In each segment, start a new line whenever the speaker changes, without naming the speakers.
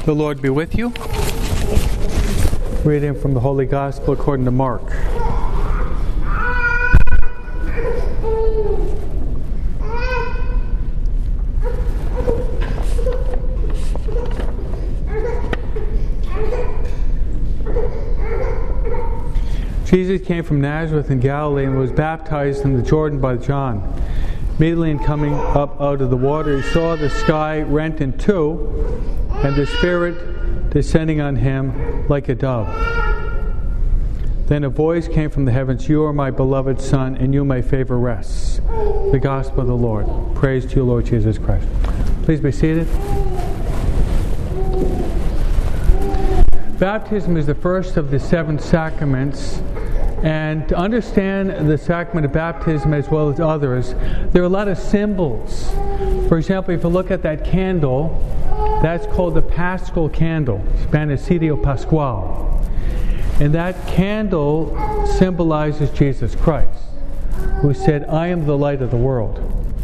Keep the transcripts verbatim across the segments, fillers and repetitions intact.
The Lord be with you. Reading from the Holy Gospel according to Mark. Jesus came from Nazareth in Galilee and was baptized in the Jordan by John. Immediately in coming up out of the water, he saw the sky rent in two, and the Spirit descending on him like a dove. Then a voice came from the heavens, "You are my beloved Son, in you my favor rests." The Gospel of the Lord. Praise to you, Lord Jesus Christ. Please be seated. Baptism is the first of the seven sacraments. And to understand the sacrament of baptism as well as others, there are a lot of symbols. For example, if you look at that candle, that's called the Paschal candle, Spanish Cirio Pascual. And that candle symbolizes Jesus Christ, who said, "I am the light of the world."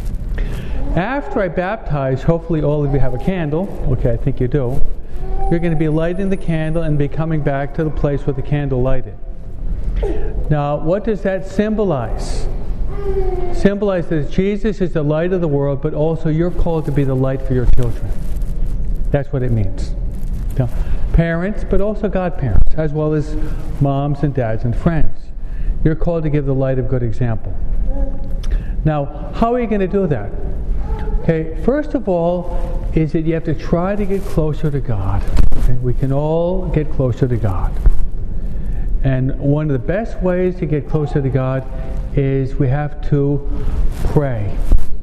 After I baptize, hopefully all of you have a candle. Okay, I think you do. You're going to be lighting the candle and be coming back to the place where the candle lighted. Now, what does that symbolize? Symbolize that Jesus is the light of the world, but also you're called to be the light for your children. That's what it means. Now, parents, but also godparents, as well as moms and dads and friends. You're called to give the light of good example. Now, how are you going to do that? Okay, first of all, is that you have to try to get closer to God. Okay? We can all get closer to God. And one of the best ways to get closer to God is we have to pray.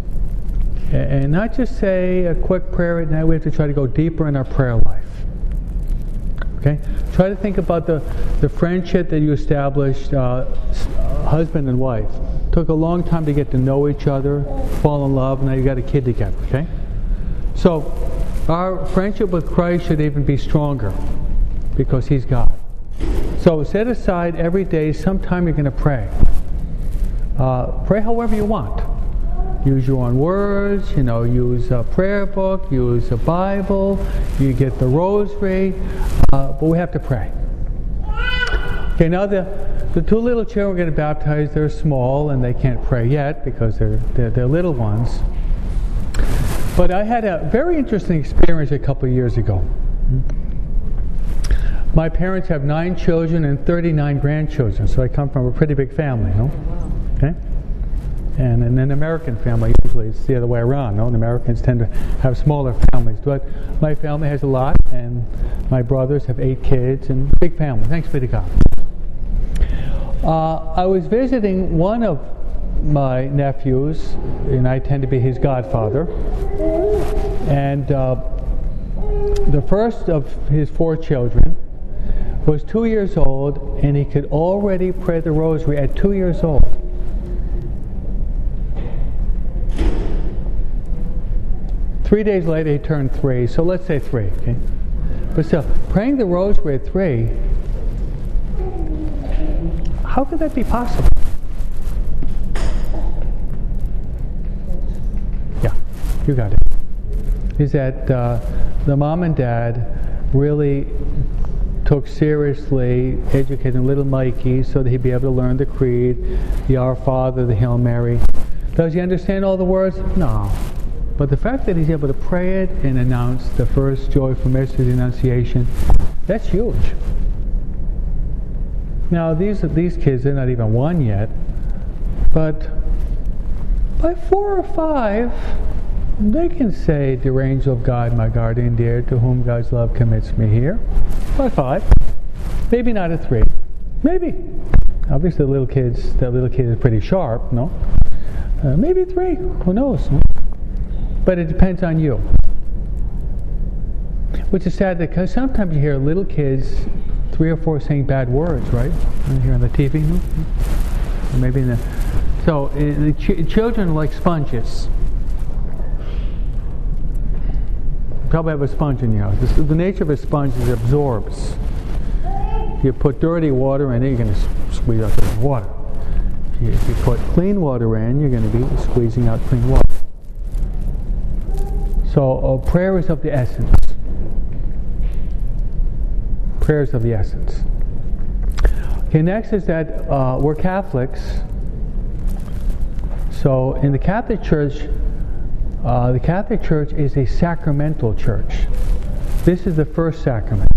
And not just say a quick prayer at night, we have to try to go deeper in our prayer life. Okay? Try to think about the, the friendship that you established, uh, husband and wife. Took a long time to get to know each other, fall in love, now you got a kid together, okay? So, our friendship with Christ should even be stronger, because He's God. So set aside every day some time you're going to pray. Uh, pray however you want. Use your own words, you know, use a prayer book, use a Bible, you get the rosary, uh, but we have to pray. Okay, now the, the two little children we're going to baptize, they're small and they can't pray yet because they're, they're, they're little ones. But I had a very interesting experience a couple of years ago. My parents have nine children and thirty-nine grandchildren, so I come from a pretty big family, no? Okay? And in an American family, usually it's the other way around, no? The Americans tend to have smaller families. But my family has a lot, and my brothers have eight kids, and big family. Thanks be to God. Uh, I was visiting one of my nephews, and I tend to be his godfather. And uh, the first of his four children was two years old, and he could already pray the rosary at two years old. Three days later, he turned three, so let's say three, okay? But still, praying the rosary at three, how could that be possible? Yeah, you got it. Is that uh, the mom and dad really took seriously educating little Mikey so that he'd be able to learn the Creed, the Our Father, the Hail Mary. Does he understand all the words? No. But the fact that he's able to pray it and announce the first joyful mystery, the Annunciation, that's huge. Now, these these kids, they're not even one yet, but by four or five, they can say, "Dear angel of God, my guardian dear, to whom God's love commits me here." By five. Maybe not at three. Maybe. Obviously, the little kids, that little kid is pretty sharp, no? Uh, maybe three. Who knows? No? But it depends on you. Which is sad because sometimes you hear little kids, three or four, saying bad words, right? You hear on the T V, no? Or maybe in the. So uh, the ch- children are like sponges. Probably have a sponge in your house. This, the nature of a sponge is it absorbs. If you put dirty water in it, you're going to squeeze out the water. If you, if you put clean water in, you're going to be squeezing out clean water. So uh, prayer is of the essence. Prayer is of the essence. Okay, next is that uh, we're Catholics. So in the Catholic Church, uh, the Catholic Church is a sacramental church. This is the first sacrament.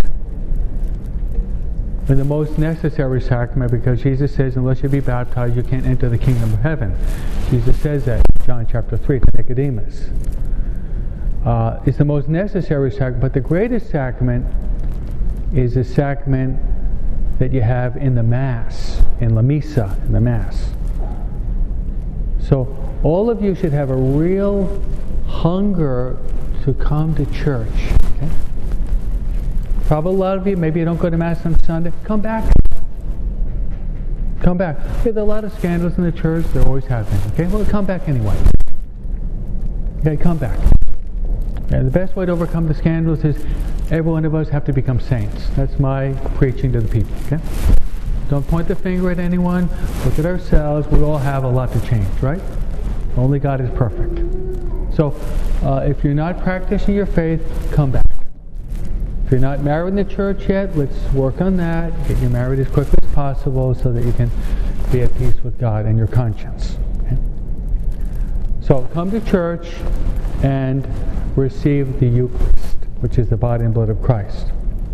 And the most necessary sacrament, because Jesus says, unless you be baptized, you can't enter the kingdom of heaven. Jesus says that in John chapter three to Nicodemus. Uh, it's the most necessary sacrament, but the greatest sacrament is the sacrament that you have in the Mass, in La Misa, in the Mass. So all of you should have a real hunger to come to church. Okay? Probably a lot of you, maybe you don't go to Mass on Sunday. Come back. Come back. Okay, there are a lot of scandals in the church. There always have been. Okay, well, come back anyway. Okay, come back. And the best way to overcome the scandals is every one of us have to become saints. That's my preaching to the people. Okay? Don't point the finger at anyone. Look at ourselves. We all have a lot to change, right? Only God is perfect. So, uh, if you're not practicing your faith, come back. If you're not married in the church yet, let's work on that. Get you married as quickly as possible so that you can be at peace with God and your conscience. Okay? So, come to church and receive the Eucharist, which is the body and blood of Christ.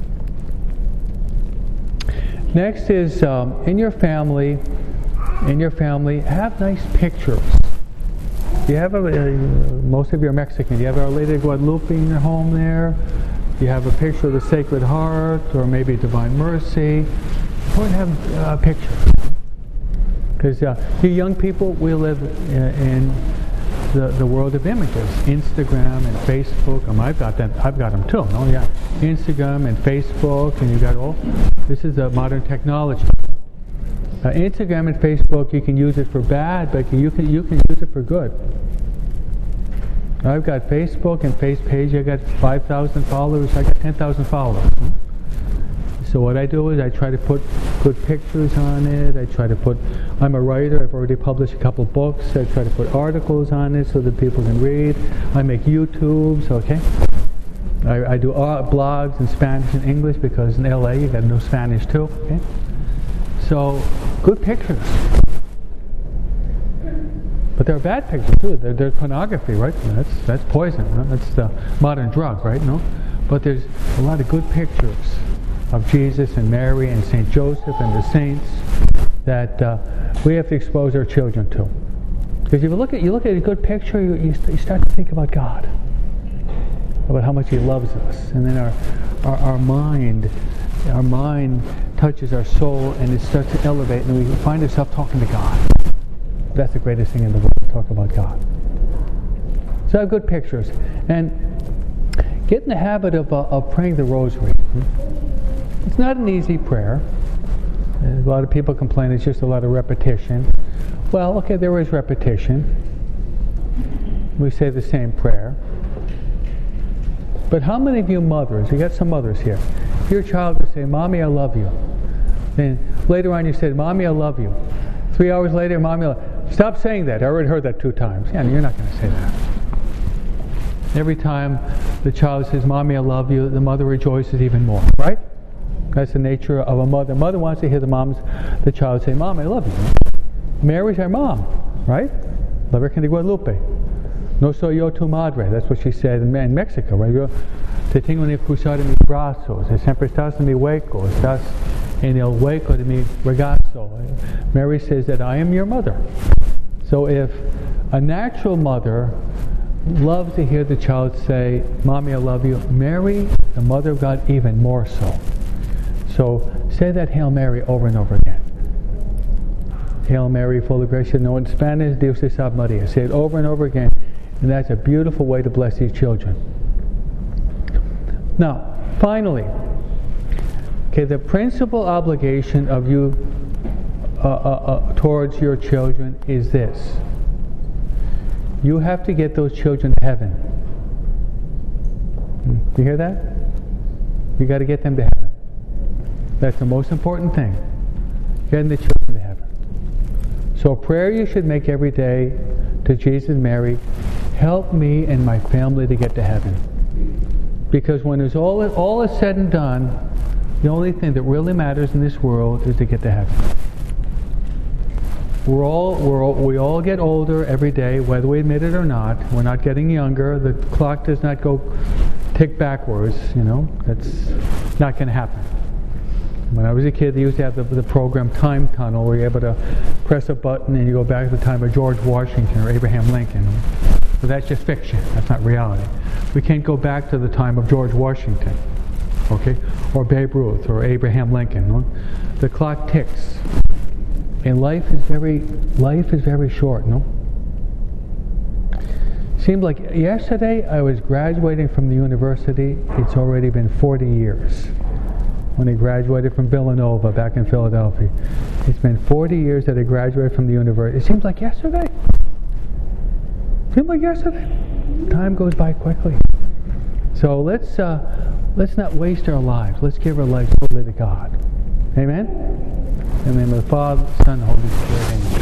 Next is um, in your family. In your family, have nice pictures. You have a, uh, most of you are Mexican. You have Our Lady of Guadalupe in your home there. You have a picture of the Sacred Heart, or maybe Divine Mercy. Go and have a uh, picture, because uh, you young people, we live in, in The, the world of images, Instagram and Facebook. Um, I've got that. I've got them too. Oh yeah, Instagram and Facebook, and you got all. This is a modern technology. Uh, Instagram and Facebook, you can use it for bad, but you can you can use it for good. I've got Facebook and Face page. I got five thousand followers. I got ten thousand followers. So what I do is I try to put good pictures on it. I try to put, I'm a writer, I've already published a couple books. I try to put articles on it so that people can read. I make YouTubes, okay? I, I do uh, blogs in Spanish and English, because in L A you got to know Spanish too, okay? So, good pictures. But there are bad pictures too. There, there's pornography, right? That's that's poison. No? That's the modern drug, right? No? But there's a lot of good pictures of Jesus and Mary and Saint Joseph and the saints that uh, we have to expose our children to. Because if you look at you look at a good picture, you, you, st- you start to think about God, about how much He loves us, and then our, our our mind, our mind touches our soul, and it starts to elevate, and we find ourselves talking to God. That's the greatest thing in the world, to talk about God. So have good pictures, and get in the habit of uh, of praying the Rosary. It's not an easy prayer. A lot of people complain it's just a lot of repetition. Well, okay, there is repetition. We say the same prayer. But how many of you mothers, you got some mothers here, if your child would say, Mommy, I love you. Then later on you said, Mommy, I love you. Three hours later, Mommy, I love you. Stop saying that. I already heard that two times. Yeah, you're not going to say that. Every time the child says, Mommy, I love you, the mother rejoices even more, right? That's the nature of a mother. Mother wants to hear the mom's, the child say, Mom, I love you. Mary's our mom, right? La Virgen de Guadalupe. No soy yo tu madre. That's what she said in, in Mexico, right? Yo te tengo en el cruzado de mis brazos. Siempre estás en mi hueco. Estás en el hueco de mi regazo. Mary says that I am your mother. So if a natural mother loves to hear the child say, Mommy, I love you, Mary, the Mother of God, even more so. So say that Hail Mary over and over again. Hail Mary, full of grace. No, in Spanish, Dios te salve Maria. Say it over and over again, and that's a beautiful way to bless these children. Now, finally, okay, the principal obligation of you uh, uh, uh, towards your children is this. You have to get those children to heaven. You hear that? You got to get them to heaven. That's the most important thing. Getting the children to heaven. So a prayer you should make every day to Jesus and Mary, help me and my family to get to heaven. Because when it's all all is said and done, The only thing that really matters in this world is to get to heaven. We're all, we're all, we all get older every day, whether we admit it or not. We're not getting younger. The clock does not go tick backwards, you know. That's not going to happen. When I was a kid, they used to have the, the program Time Tunnel, where you're able to press a button and you go back to the time of George Washington or Abraham Lincoln. But that's just fiction. That's not reality. We can't go back to the time of George Washington, okay, or Babe Ruth or Abraham Lincoln. No? The clock ticks, and life is very life is very short. No. Seemed like yesterday I was graduating from the university. It's already been forty years. When I graduated from Villanova back in Philadelphia. It's been forty years that I graduated from the university. It seems like yesterday. Seems like yesterday. Time goes by quickly. So let's uh, let's not waste our lives. Let's give our lives fully to God. Amen? In the name of the Father, Son, and Holy Spirit. Amen.